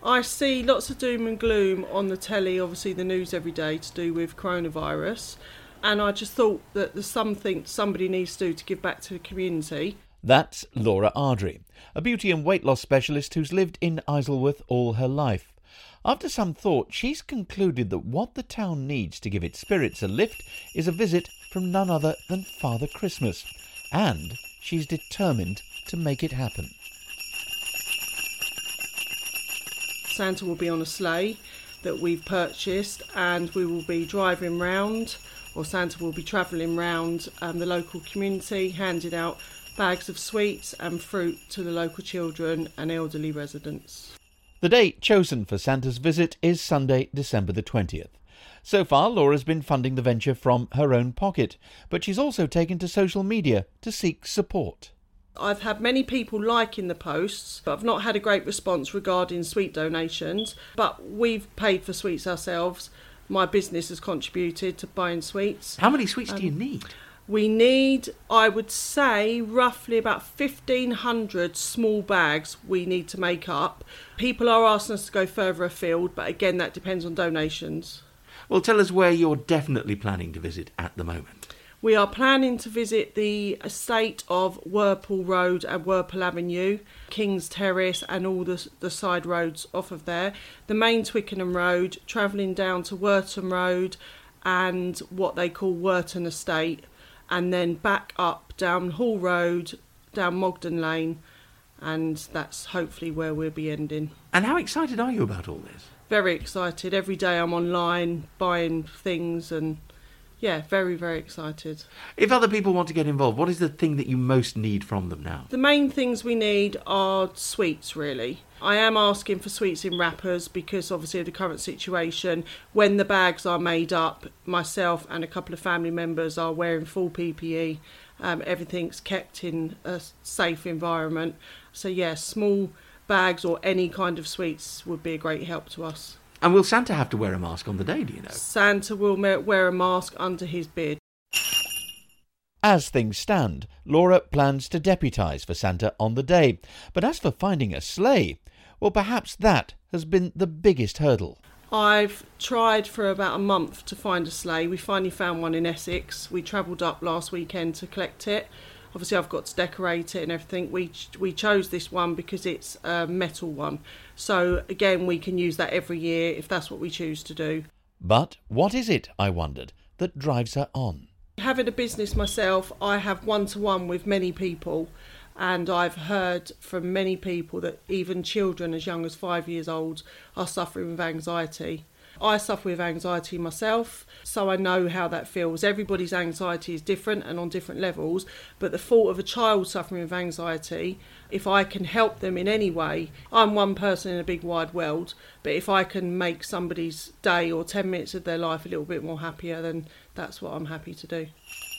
I see lots of doom and gloom on the telly, obviously the news every day to do with coronavirus, and I just thought that there's something somebody needs to do to give back to the community. That's Laura Ardrey, a beauty and weight loss specialist who's lived in Isleworth all her life. After some thought, she's concluded that what the town needs to give its spirits a lift is a visit from none other than Father Christmas. And she's determined to make it happen. Santa will be on a sleigh that we've purchased, and we will be driving round, or Santa will be travelling round the local community, handing out bags of sweets and fruit to the local children and elderly residents. The date chosen for Santa's visit is Sunday, December the 20th. So far, Laura's been funding the venture from her own pocket, but she's also taken to social media to seek support. I've had many people liking the posts, but I've not had a great response regarding sweet donations. But we've paid for sweets ourselves. My business has contributed to buying sweets. How many sweets do you need? We need, I would say, roughly about 1,500 small bags we need to make up. People are asking us to go further afield, but again, that depends on donations. Well, tell us where you're definitely planning to visit at the moment. We are planning to visit the estate of Whirlpool Road and Whirlpool Avenue, King's Terrace and all the side roads off of there. The main Twickenham Road, travelling down to Wherton Road and what they call Wherton Estate, and then back up down Hall Road, down Mogden Lane, and that's hopefully where we'll be ending. And how excited are you about all this? Very excited. Every day I'm online buying things and yeah, very, very excited. If other people want to get involved, what is the thing that you most need from them now? The main things we need are sweets, really. I am asking for sweets in wrappers because obviously of the current situation, when the bags are made up, myself and a couple of family members are wearing full PPE. Everything's kept in a safe environment. So yeah, small bags or any kind of sweets would be a great help to us. And will Santa have to wear a mask on the day, do you know? Santa will wear a mask under his beard. As things stand, Laura plans to deputise for Santa on the day. But as for finding a sleigh, well, perhaps that has been the biggest hurdle. I've tried for about a month to find a sleigh. We finally found one in Essex. We travelled up last weekend to collect it. Obviously, I've got to decorate it and everything. We chose this one because it's a metal one. So, again, we can use that every year if that's what we choose to do. But what is it, I wondered, that drives her on? Having a business myself, I have one-to-one with many people. And I've heard from many people that even children as young as 5 years old are suffering with anxiety. I suffer with anxiety myself, so I know how that feels. Everybody's anxiety is different and on different levels, but the thought of a child suffering with anxiety, if I can help them in any way, I'm one person in a big wide world, but if I can make somebody's day or 10 minutes of their life a little bit more happier, then that's what I'm happy to do.